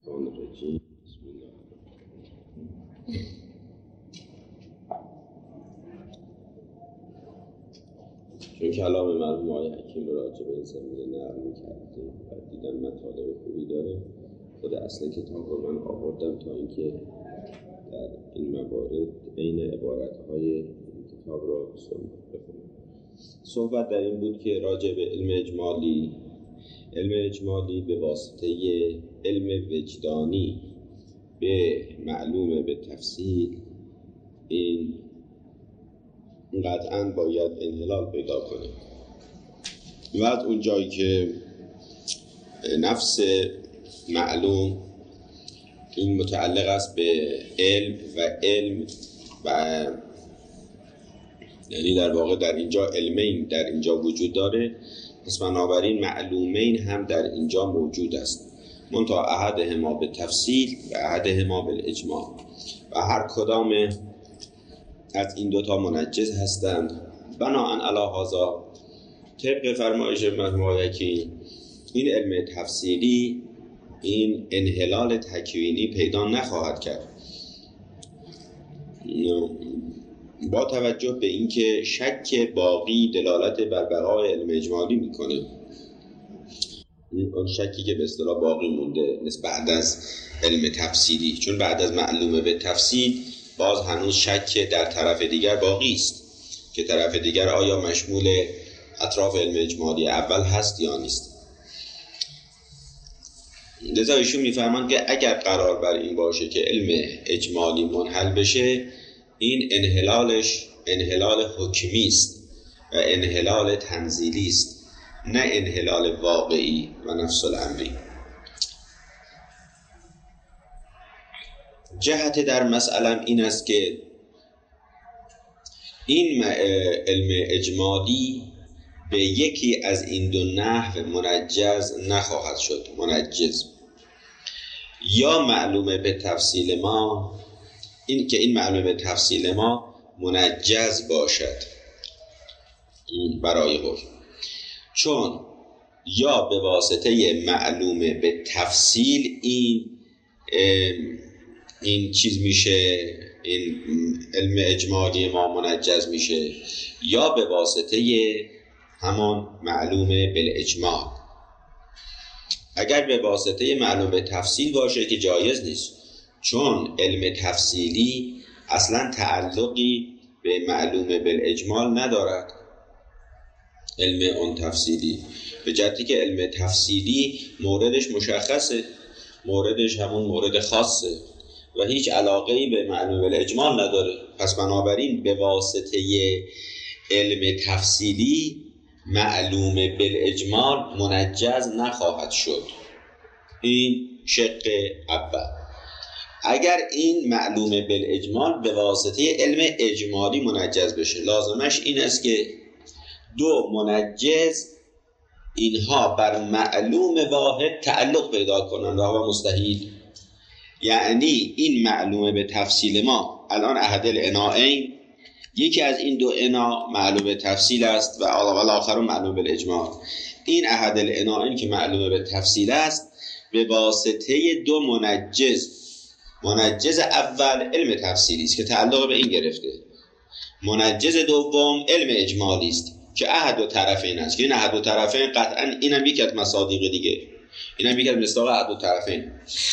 الشیطان الرجیم. بسم الله. چون کلام مرحوم آقای حکیم رو راجع به این زمینه نقل می‌کردیم و دیدم مطالب خوبی داره، خود اصل کتاب رو من آوردم تا اینکه در این موارد بین عبارت‌های این کتاب رو بخونم. صحبت در این بود که راجع به علم اجمالی به واسطه علم وجدانی به معلومه به تفصیل این قطعاً باید انحلال پیدا کنه. بعد اون جایی که نفس معلوم این متعلق است به علم و یعنی در واقع در اینجا علمین در اینجا وجود داره، پس بنابراین معلومین هم در اینجا موجود است، منتها احدهما به تفصیل و احدهما بالاجمال، و هر کدام از این دوتا منجز هستند. بناهن علی هذا، طبق فرمایش مرحوم حکیم، این علم تفصیلی این انحلال تکوینی پیدا نخواهد کرد، با توجه به اینکه شک باقی دلالت بر بقای علم اجمالی میکنه. اون شکی که به اصطلاح باقی مونده بعد از علم تفصیلی، چون بعد از معلومه به تفصیل باز هنوز شک در طرف دیگر باقی است که طرف دیگر آیا مشمول اطراف علم اجمالی اول هست یا نیست. لذا ایشون میفرمان که اگر قرار بر این باشه که علم اجمالی منحل بشه، این انحلالش انحلال حکمی است و انحلال تنزیلی است، نه انحلال واقعی و نفس الامری. جهت در مسئله این است که این علم اجمالی به یکی از این دو نحو منجز نخواهد شد. منجز یا معلومه به تفصیل ما، این که این معلومه به تفصیل ما منجز باشد برای حکم، چون یا به واسطه معلومه به تفصیل این چیز میشه، این علم اجمالی ما منجز میشه، یا به واسطه همان معلومه بالاجمال. اگر به واسطه معلومه به تفصیل باشه که جایز نیست، چون علم تفصیلی اصلا تعلقی به معلومه بالاجمال ندارد. علم اون تفصیلی به جهتی که علم تفصیلی موردش مشخصه، موردش همون مورد خاصه و هیچ علاقه‌ای به معلومه بالاجمال نداره، پس بنابراین به واسطه علم تفصیلی معلومه بالاجمال منجز نخواهد شد. این شق اول. اگر این معلومه بالاجمال به واسطه علم اجمالی منجز بشه، لازمش این است که دو منجز اینها بر معلوم واحد تعلق پیدا کنند و مستحیل. یعنی این معلومه به تفصیل ما الان احد العناءین، یکی از این دو عنا معلوم به تفصیل است و آخر معلوم بالاجمال. این احد العناءین که معلوم به تفصیل است به واسطه دو منجز اول علم تفصیلی است که تعلق به این گرفته، منجز دوم علم اجمالی است که احد و طرفین است، که این احد و طرفین قطعا اینم یکی از مصادیق دیگه، اینم یکی از مصداق احد و طرفین.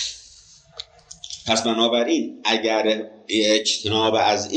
پس بنابراین اگر اجتناب از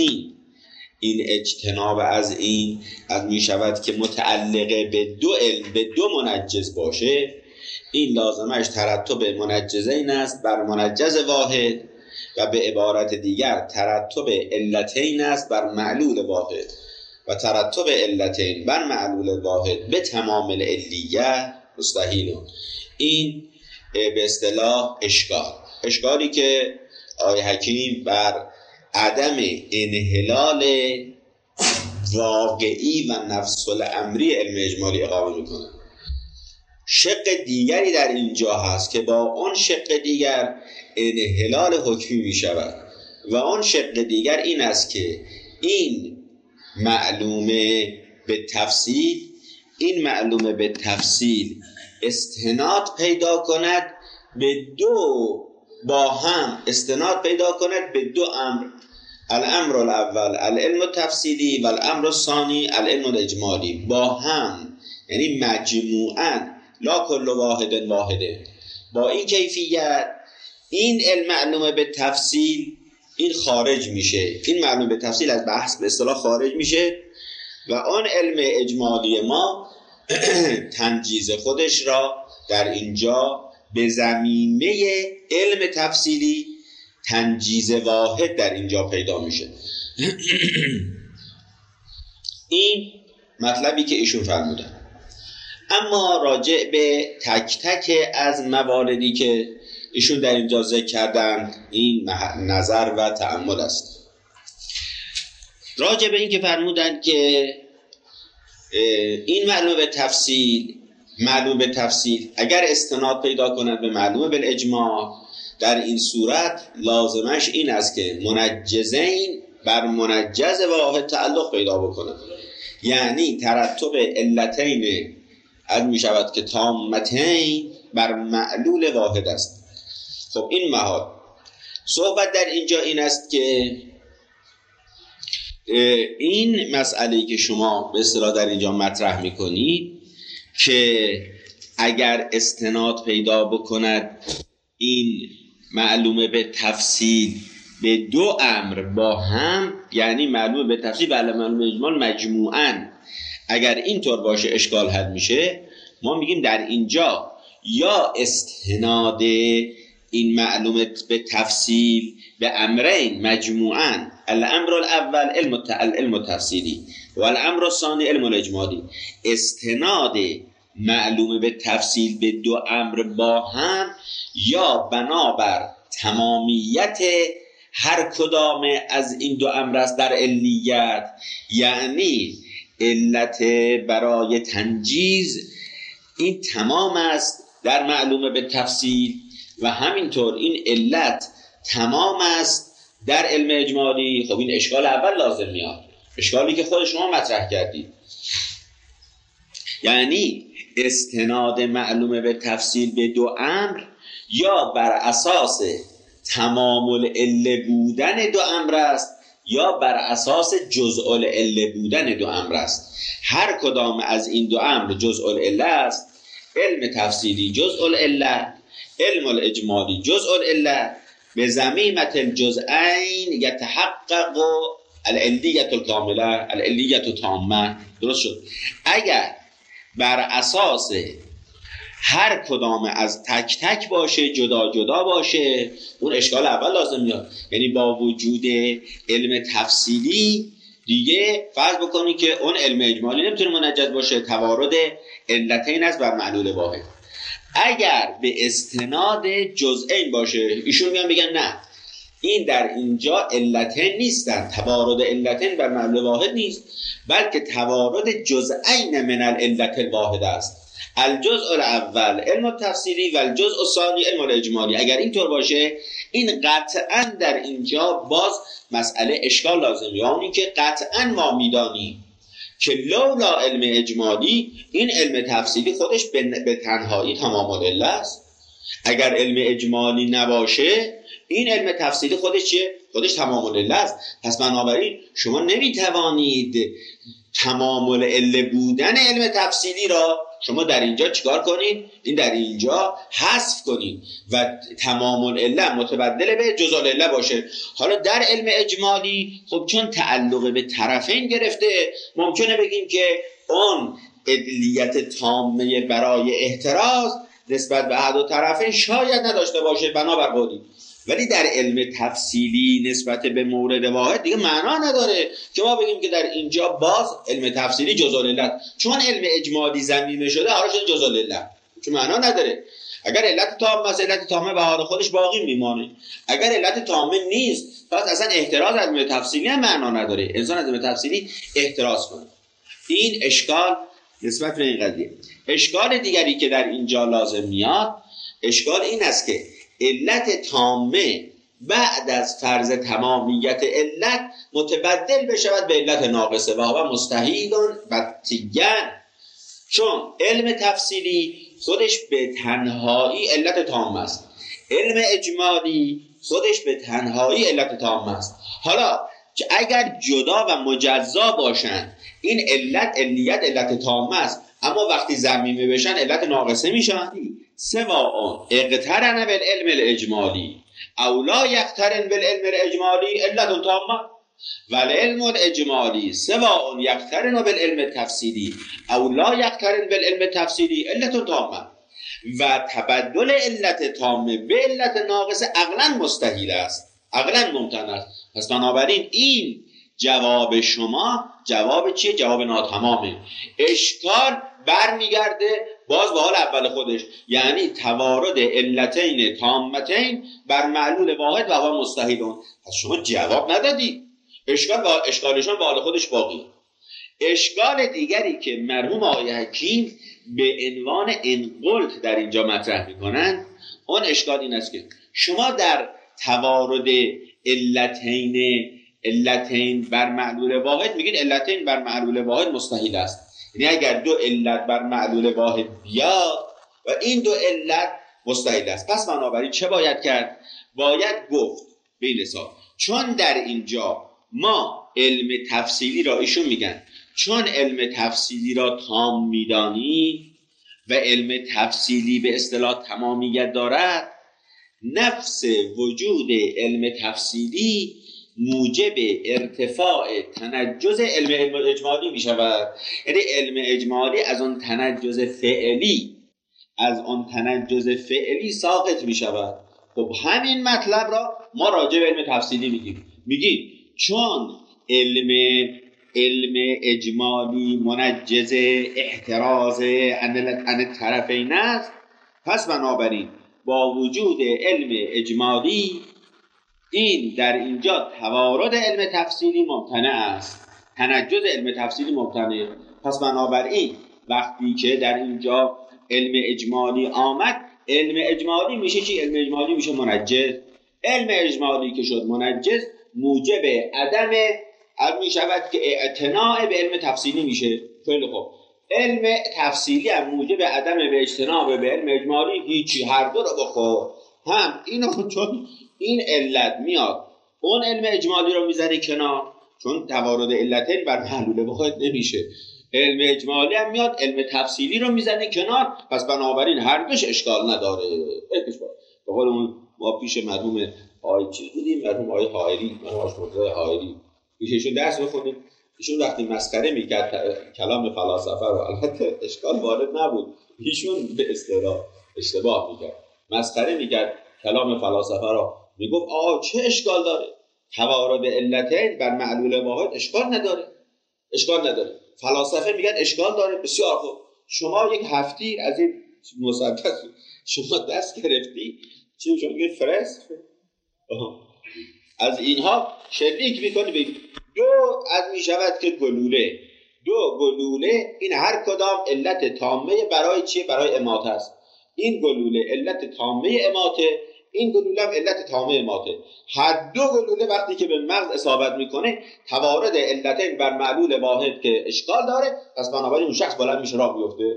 این از می شود که متعلقه به دو علم به دو منجز باشه، این لازمش ترتب منجزین است بر منجز واحد و به عبارت دیگر ترتب علتین است بر معلول واحد و ترتب علتین بر معلول واحد به تمام العلیه مستحیل. این به اصطلاح اشکالی که آقای حکیم بر عدم انحلال واقعی و نفس الامری علم اجمالی اقامه میکنه. شق دیگری در اینجا هست که با اون شق دیگر انحلال حکمی میشود و اون شق دیگر این است که این معلومه به تفصیل استناد پیدا کند به دو با هم استناد پیدا کند به دو امر، الامر الاول العلم التفصیلی و الامر الثانی العلم الاجمالی. با هم یعنی مجموعاً، لا کل واحد واحده. با این کیفیت این علم معلومه به تفصیل این خارج میشه، این معلومه به تفصیل از بحث به اصطلاح خارج میشه و آن علم اجمالی ما تنجیز خودش را در اینجا به زمینه علم تفصیلی تنجیز واحد در اینجا پیدا میشه. این مطلبی که ایشون فرمودن. اما راجع به تک تک از مواردی که ایشون در اینجا ذکر کردن این نظر و تأمل است. راجع به این که فرمودن که این معلوم به تفصیل اگر استناد پیدا کند به معلوم بالاجماع، در این صورت لازمش این است که منجزین بر منجز واحد تعلق پیدا بکنند، یعنی ترتب علتین از می شود که تامتین بر معلول واحد است. خب این محال صحبت در اینجا این است که این مسئله‌ای که شما به اصطلاح در اینجا مطرح می‌کنید که اگر استناد پیدا بکند این معلومه به تفصیل به دو امر با هم، یعنی معلومه به تفصیل و معلومه اجمال مجموعاً، اگر اینطور باشه اشکال حل میشه. ما میگیم در اینجا یا استناد این معلومه به تفصیل به امرین مجموعاً، الامر الاول علم التفصیلی و الامر الثانی علم الاجمالی، استناد معلومه به تفصیل به دو امر با هم یا بنابر تمامیت هر کدام از این دو امر است در علیت، یعنی علت برای تنجیز این تمام است در معلومه به تفصیل و همینطور این علت تمام است در علم اجمالی. خب این اشکال اول لازم میاد، اشکالی که خود شما مطرح کردید، یعنی استناد معلومه به تفصیل به دو امر یا بر اساس تمام العله بودن دو امر است یا بر اساس جزء العله بودن دو امر است. هر کدام از این دو امر جزء العله است، علم تفصیلی جزء العله، علم الاجمالی جزء العله، به ضمیمة الجزئین یتحقق العلیة الکامله العلیة تامه. درست شد؟ اگر بر اساس هر کدام از تک تک باشه، جدا جدا باشه، اون اشکال اول لازم میاد. یعنی با وجود علم تفصیلی دیگه فرض بکنی که اون علم اجمالی نمیتونه منجز باشه، توارد علتین است بر معلول واحد. اگر به استناد جزئین باشه، ایشون میان بگن نه، این در اینجا علتین نیستن، توارد علتین بر معلول واحد نیست، بلکه توارد جزئین من العلت الواحد است. الجزء الاول علم التفصیلی و الجزء الثانی علم الاجمالی. اگر اینطور باشه این قطعا در اینجا باز مسئله اشکال لازم، یعنی که قطعا ما میدانیم که لولا علم اجمالی این علم تفصیلی خودش به تنهایی تمام العله است. اگر علم اجمالی نباشه این علم تفصیلی خودش چیه؟ خودش تمام العله است. پس بنابراین شما نمیتوانید تمام العله بودن علم تفصیلی را شما در اینجا چیکار کنید؟ این در اینجا حذف کنید و تمام العله متبدل به جزء العله باشه. حالا در علم اجمالی خب چون تعلق به طرفین گرفته، ممکنه بگیم که اون علیت تامه برای احتراز نسبت به هر دو طرفین شاید نداشته باشه بنابر قولی، ولی در علم تفصیلی نسبت به مورد واحد دیگه معنا نداره که ما بگیم که در اینجا باز علم تفصیلی جزء العله، چون علم اجمالی ضمیمه شده حالا شده جزء العله، چون معنا نداره. اگر علت تامه است، علت تامه به حال خودش باقی میمانه. اگر علت تامه نیست، پس اصلا احتراز از علم تفصیلی هم معنا نداره، انسان از علم تفصیلی احتراز کنه. این اشکال نسبت به این قضیه. اشکال دیگری که در اینجا لازم میاد، اشکال این است که علت تامه بعد از فرض تمامیت علت متبدل بشود به علت ناقصه و هو مستحیل بتیان، چون علم تفصیلی خودش به تنهایی علت تامه است. علم اجمالی خودش به تنهایی علت تام است. حالا اگر جدا و مجزا باشند این علیت علت تام است، اما وقتی ضمیمه بشن علت ناقصه میشن. سواء اقترن بالعلم الاجمالی او لا یقترن بالعلم الاجمالی علت تامه والعلم الاجمالی سواء یقترن بالعلم التفصیلی او لا یقترن بالعلم التفصیلی علت تامه و تبدل علت تامه به علت ناقصه عقلا مستحیل است، عقلا ممتنع است. پس بنابراین این جواب شما جواب چیه؟ جواب ناتمامه. اشکال برمیگرده باز به حال اول خودش، یعنی توارد علتین تامتین بر معلول واحد و هو مستحیلون. پس شما جواب ندادی، اشکالشان به حال خودش باقی. اشکال دیگری که مرحوم آقای حکیم به عنوان انقلت در اینجا مطرح میکنن، اون اشکال این است که شما در توارد علتین بر معلول واحد میگید علتین بر معلول واحد مستحیل است. یعنی اگر دو علت بر معلول واحد بیاد و این دو علت مستحیل است، پس بنابراین چه باید کرد؟ باید گفت به این حساب چون در اینجا ما علم تفصیلی را، ایشون میگن چون علم تفصیلی را تام میدانی و علم تفصیلی به اصطلاح تمامیت دارد، نفس وجود علم تفصیلی موجب ارتفاع تنجز علم اجمالی می شود. یعنی علم اجمالی از اون تنجز فعلی ساقط می شود. خب همین مطلب را ما راجع به علم تفصیلی میگیم چون علم اجمالی منجز احتراز عن طرفین است، پس بنابراین با وجود علم اجمالی این در اینجا توارد علم تفصیلی ممتنع است، تنجز علم تفصیلی ممتنع. پس بنابراین وقتی که در اینجا علم اجمالی آمد، علم اجمالی میشه چی؟ علم اجمالی میشه منجز. علم اجمالی که شد منجز موجب عدم می شود که اعتناع به علم تفصیلی میشه. خیلی خوب، علم تفصیلی هم موجب عدم به اجتناع به علم اجمالی هیچی، هر دو رو بخور. هم اینو چون این علت میاد اون علم اجمالی رو میزنی کنار، چون توارد علتین بر معلول واحد نمیشه. علم اجمالی هم میاد علم تفصیلی رو میزنی کنار، پس بنابراین هر دوش اشکال نداره. به قول اون ما پیش مرحوم آقای چیز بودیم، مرحوم آقای حائری، مرحوم آقای حائری پیششون درس بخونیم. ایشون وقتی مسخره میکرد کلام فلاسفه رو، البته اشکال وارد نبود، ایشون به اصطلاح اشتباه میکرد، مسخره میکرد کلام فلاسفه رو، میگفت چه اشکال داره؟ توارد علتین بر معلول واحد اشکال نداره. فلاسفه میگن اشکال داره. بسیار خوب، شما یک هفتی از این مسدس شما دست گرفتی، چی شما میگه فرست از اینها شلیک میکنی بگید دو از میشود که دو گلوله این هر کدام علت تامه برای چیه؟ برای اماته است. این گلوله علت تامه اماته، این گلوله هم علت تامه اماته. هر دو گلوله وقتی که به مغز اصابت میکنه توارد علتین بر معلول واحد که اشکال داره، پس بنابراین اون شخص بلند میشه راه میفته.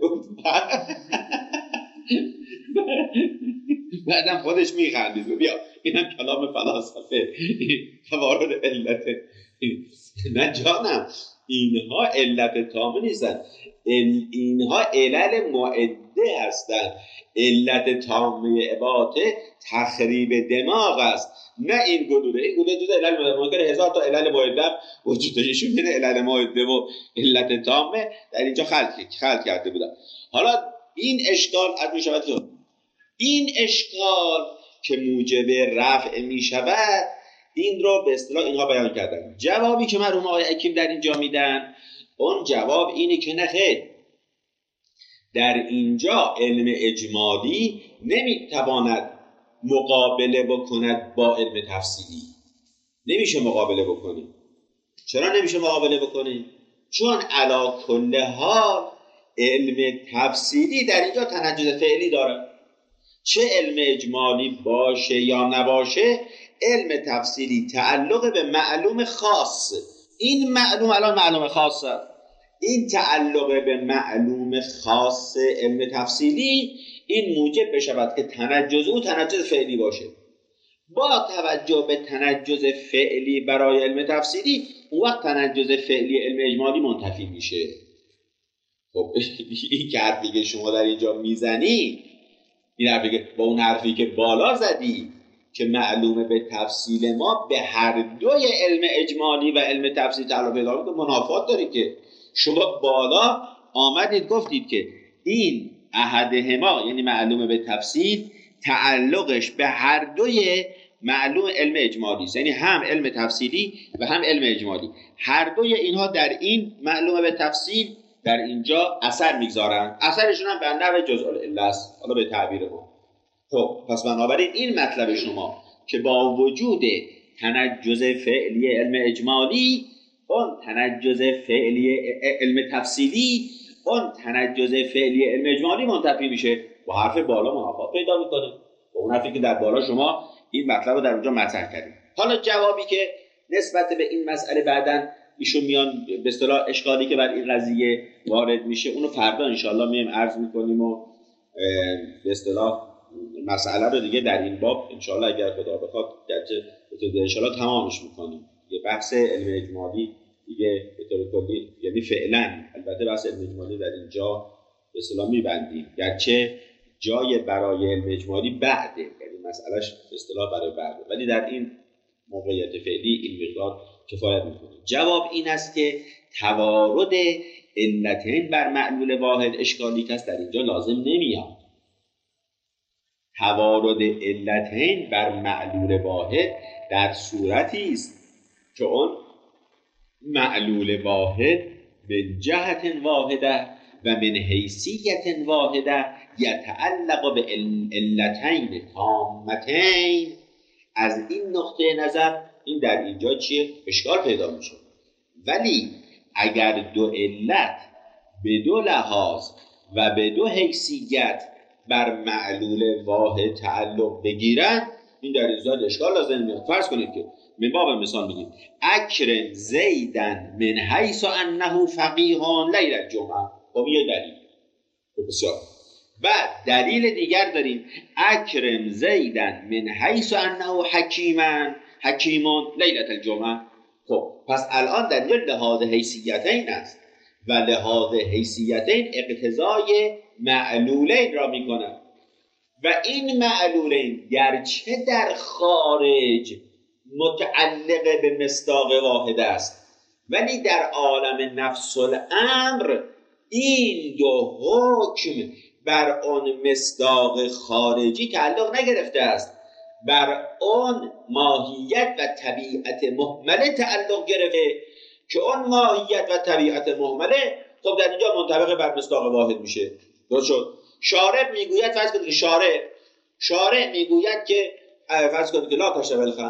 بعدم خودش میخندید. بیا اینم کلام فلاسفه، توارد علت. نه جانم، اینها علت تامه نیستن، اینها علل معده هستن. علت تامه عباته تخریب دماغ است، نه این گلوله جدا علل معده. ممکنه 1000 تا علل معده وجود داشته باشه، علل معده و علت تامه در اینجا خلق کرده بودن. حالا این اشکال از می شود، این اشکال که موجب رفع می شود، این رو به اصطلاح اینها بیان کردن. جوابی که مرحوم آقای حکیم در اینجا میدن، اون جواب اینه که نه خیر، در اینجا علم اجمالی نمیتواند مقابله بکند با علم تفصیلی. نمیشه مقابله بکنی. چرا نمیشه مقابله بکنی؟ چون علی کل حال علم تفصیلی در اینجا تنجز فعلی داره. چه علم اجمالی باشه یا نباشه، علم تفصیلی تعلق به معلوم خاص. این معلوم الان معلوم خاصه، این تعلق به معلوم خاص علم تفصیلی این موجب بشود که تنجز او تنجز فعلی باشه. با توجه به تنجز فعلی برای علم تفسیری، اون وقت تنجز فعلی علم اجمالی منتفی میشه. خب این که حرفی که شما در اینجا میزنی، این حرفی که با اون حرفی که بالا زدی که معلومه به تفصیل ما به هر دوی علم اجمالی و علم تفصیل تعلق پیدا میکنه، منافات داره. که شما بالا آمدید گفتید که این احدهما یعنی معلومه به تفصیل تعلقش به هر دوی معلوم علم اجمالی است، یعنی هم علم تفصیلی و هم علم اجمالی، هر دوی اینها در این معلومه به تفصیل در اینجا اثر میگذارن. اثرشون هم به نحو جزء العله است، حالا به تعبیر ما. خب پس بنابراین این مطلب شما که با وجود تنجز فعلی علم اجمالی، اون تنجز فعلی علم تفصیلی، اون تنجز فعلی علم اجمالی منتفی میشه، با حرف بالا منافات پیدا میکنه با اون حرفی که در بالا شما این مطلب رو در اونجا مطرح کردید. حالا جوابی که نسبت به این مسئله بعداً ایشون میان به اصطلاح اشکالی که بر این قضیه وارد میشه، اونو فردا انشالله میایم عرض میکنیم و به اصطلاح مسئله رو دیگه در این باب انشالله اگر خدا بخواد گرچه انشالله تمامش میکنیم. یه بحث علم اجمالی دیگه به طور کلی، یعنی فعلا البته بحث علم اجمالی در اینجا به اصطلاح میبندیم، گرچه جای برای علم اجمالی بعده، یعنی مسئلهش به اصطلاح برای بعده، ولی در این موقعیت فعلی این مقدار کفایت میکنه. جواب این است که توارد علتین بر معلول واحد اشکالی که در اینجا لازم نمیاد. توارد علتین بر معلول واحد در صورتی است که اون معلول واحد من جهت واحده و من حیثیت واحده یتعلق به علتین تامتین. از این نقطه نظر این در اینجا چیه؟ اشکال پیدا میشه. ولی اگر دو علت به دو لحاظ و به دو حیثیت بر معلول واحد تعلق بگیرن، این در اینجا اشکال لازم میاد. فرض کنید که من باب مثال میگیم اکرم زیدن من حیث انه فقیهان لیل الجمعه، خب یه دلیل بسیار. بعد دلیل دیگر داریم اکرم زیدن من حیث انه حکیمان لیلة الجمعه. خب پس الان در لحاظ حیثیتین است و لحاظ حیثیتین اقتضای معلولین را میکنند و این معلولین گرچه در خارج متعلق به مصداق واحد است، ولی در عالم نفس الامر این دو حکم بر آن مصداق خارجی تعلق نگرفته است، بر آن ماهیت و طبیعت مهمله تعلق گرفته که آن ماهیت و طبیعت مهمله خب در اینجا منطبق بر مصداق واحد میشه. درست شد؟ شارع میگوید، فرض کنید که شارع میگوید که فرض کنید که لا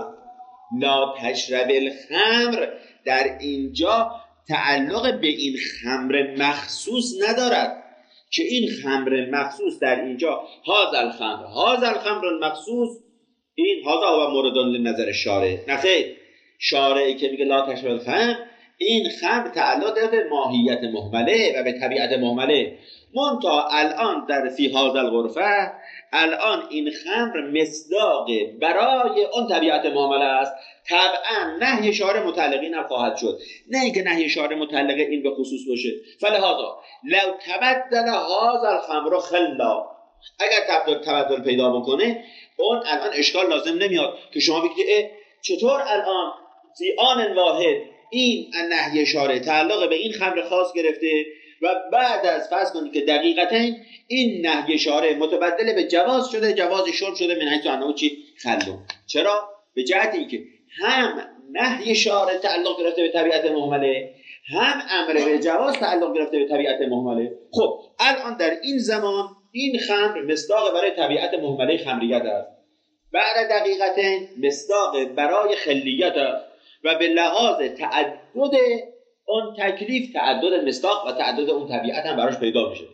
تشرب الخمر در اینجا تعلق به این خمر مخصوص ندارد که این خمر مخصوص در اینجا هذا الخمر المخصوص، این هذا و مورد لنظر شارع. نخیر، شارعی که میگه لا تشرب الخمر، این خمر تعلق داره به ماهیت مهمله و به طبیعت مهمله. منتها الان در فی هذا الغرفه، الان این خمر مصداق برای اون طبیعت مهمله است. طبعا نهی شارع متعلقی نخواهد شد، نه اینکه نهی شارع متعلق این به خصوص باشه. فلهذا لو تبدل هذا الخمر خلا، اگر تبدل پیدا بکنه اون الان اشکال لازم نمیاد که شما بگید چطور الان فی آن واحد این نهی شارع تعلق به این خمر خاص گرفته و بعد از فرض کنید که دقیقتاً این نهی شارع متبدل به جواز شده، جواز شرب شده من حیث انه چی؟ خلو. چرا؟ به جهت اینکه هم نهی شارع تعلق گرفته به طبیعت مهمله، هم امر به جواز تعلق گرفته به طبیعت مهمله. خب الان در این زمان این خمر مصداق برای طبیعت مهمله خمریت است، بعد دقیقتاً مصداق برای خلیت است و به لحاظ تعدد اون تکلیف تعدد مصداق و تعدد اون طبیعت هم براش پیدا میشه.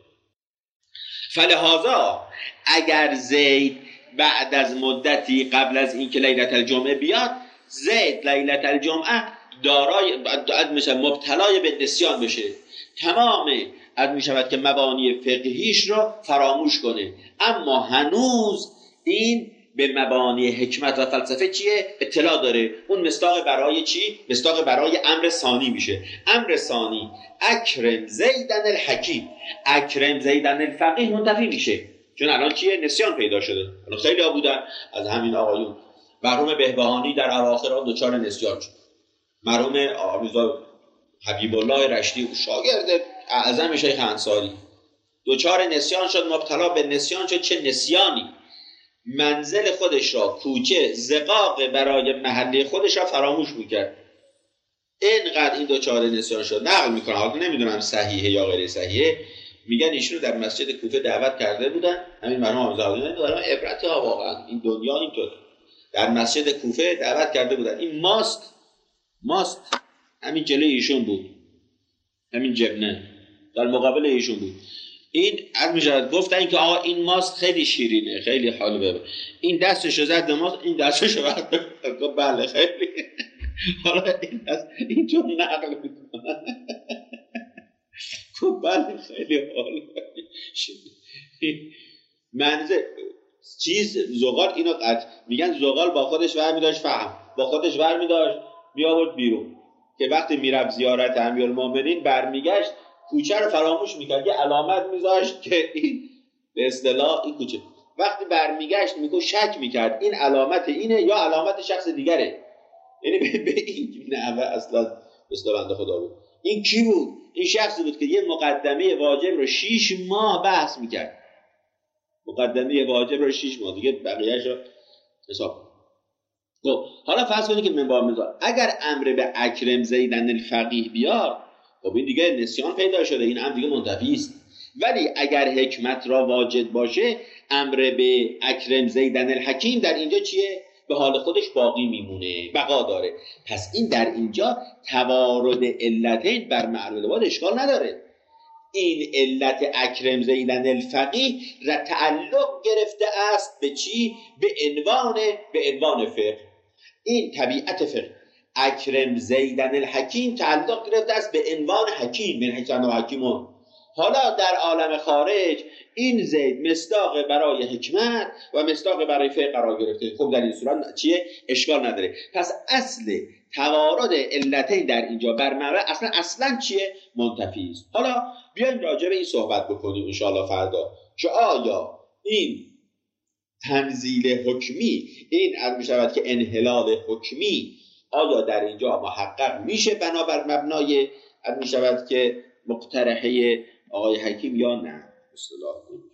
فلهذا اگر زید بعد از مدتی قبل از اینکه لیلة الجمعه بیاد، زید لیلة الجمعه دارای مثلا مبتلای به نسیان بشه، تمام از می شود که مبانی فقهیش را فراموش کنه، اما هنوز این به مبانی حکمت و فلسفه چیه؟ اطلاع داره. اون مصداق برای چی؟ مصداق برای امر ثانی میشه. امر ثانی اکرم زیدن الحکیم، اکرم زیدن الفقیه منتفی میشه، چون الان چیه؟ نسیان پیدا شده. الان خیلی ها بودن از همین آقایون. مرحوم بهبهانی در اواخر آن دچار نسیان شد. مرحوم آقا حبیب الله رشتی شاگرد اعظم شیخ انصاری دچار نسیان شد، مبتلا به نسیان شد. چه نسیانی؟ منزل خودش را، کوچه، زقاق برای محله خودش را فراموش میکرد. اینقدر این دچار نسیان شد. نقل میکنه، حالا نمیدونم صحیحه یا غیر صحیحه، میگن ایشونو در مسجد کوفه دعوت کرده بودن، همین مرحوم آموزادی دارم عبرت ها، واقعا این دنیا اینطور. در مسجد کوفه دعوت کرده بودن، این ماست همین جلوی ایشون بود، همین جبنه در مقابل ایشون بود. این از میشد گفتن که آقا این ماست خیلی شیرینه، خیلی حلوه، این دستشو زد به ماست، این دستشو برد. بله خیلی. حالا این دست اینجور نقل میکنه. بله خیلی حلوه. منظر چیز زغال اینو میگن زغال با خودش برمی‌داشت، فهم با خودش برمی‌داشت میآورد بیرون، که وقتی میرفت زیارت امیرالمومنین برمیگشت کوچه رو فراموش میکرد، یه علامت میذاشت که این به اصطلاح این کوچه. وقتی برمیگشت میگو شک میکرد این علامت اینه یا علامت شخص دیگره، یعنی به این نحوه اصلا بنده خدا بود. این کی بود؟ این شخصی بود که یه مقدمه واجب رو 6 ماه بحث میکرد. مقدمه واجب رو 6 ماه، دیگه بقیه‌اش رو حساب. خب حالا فرض کنید که منبار میذار اگر امر به اکرم زیدن الفقیه بیاد، خب این دیگه نسیان پیدا شده، این امر دیگه منتفی است. ولی اگر حکمت را واجد باشه، امر به اکرم زیدن الحکیم در اینجا چیه؟ به حال خودش باقی میمونه، بقا داره. پس این در اینجا توارد علتین بر معلول واد اشکال نداره. این علت اکرم زیدن الفقیه را تعلق گرفته است به چی؟ به عنوان فقه. این طبیعت فقه. اکرم زیدن الحکیم تعلق گرفته است به عنوان حکیم، من حکم و حکیمون. حالا در عالم خارج این زید مصداق برای حکمت و مصداق برای فقه قرار گرفته. خب در این صورت چیه؟ اشکال نداره. پس اصل توارد علتین در اینجا بر معنا اصلا چیه؟ منتفی است. حالا بیایم راجع به این صحبت بکنیم ان شاءالله فردا، که آیا این تنزیل حکمی، این از میشود که انحلال حکمی، آیا در اینجا محقق میشه بنابر مبنای از میشود که مقترحه آقای حکیم یا نه؟ اصطلاح